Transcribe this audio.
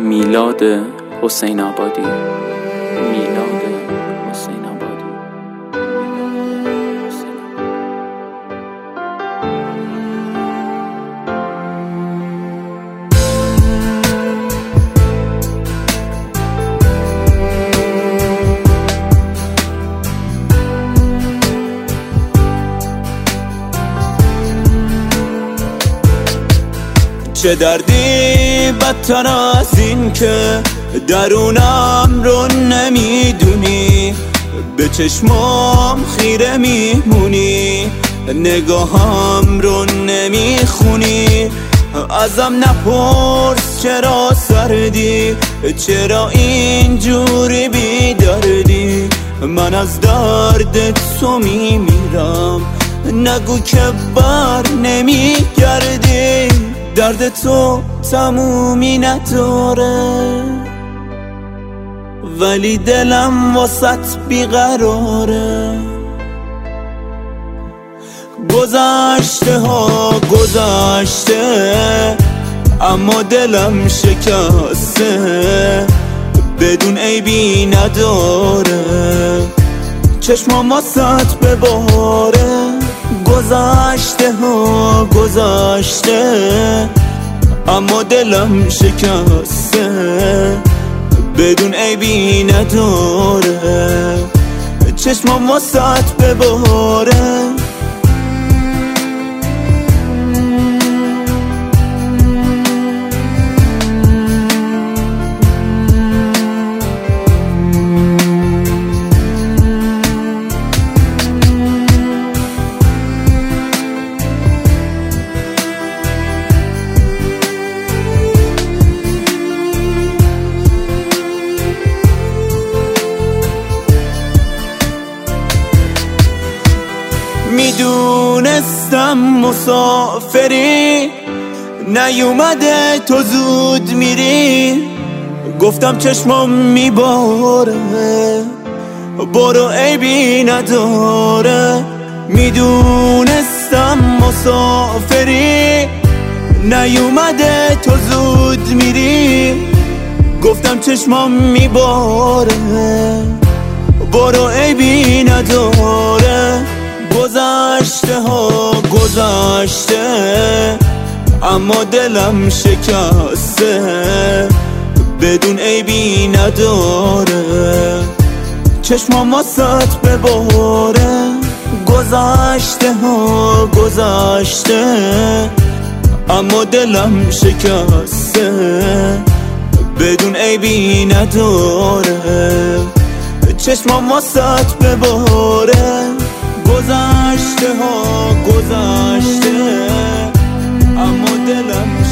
میلاد حسین آبادی. میلاد حسین آبادی. چه دردی بدتر از این که درونم رو نمیدونی، به چشمام خیره میمونی، نگاهم رو نمیخونی. ازم نپرس چرا سردی، چرا اینجوری بیدردی. من از درد تو میمیرم، نگو که بر نمیگردی. درد تو تمومی نداره، ولی دلم واسط بیقراره. گذشته ها گذشته، اما دلم شکسته، بدون عیبی نداره. چشمام واسط بباره. گذشته ها گذشته، اما دلم شکسته، بدون عیبی نداره. چشمام واسط بباره. میدونستم مسافری، نیومده تو زود میری. گفتم چشمام میباره، برو عیبی نداره. میدونستم مسافری، نیومده تو زود میری. گفتم چشمام میباره، برو عیبی نداره. گذشته ها گذشته، اما دلم شکسته، بدون عیبی نداره. چشمام واسط بباره. گذشته ها گذشته، اما دلم شکسته، بدون عیبی نداره. چشمام واسط بباره. گذشته ها گذشته، اما دلم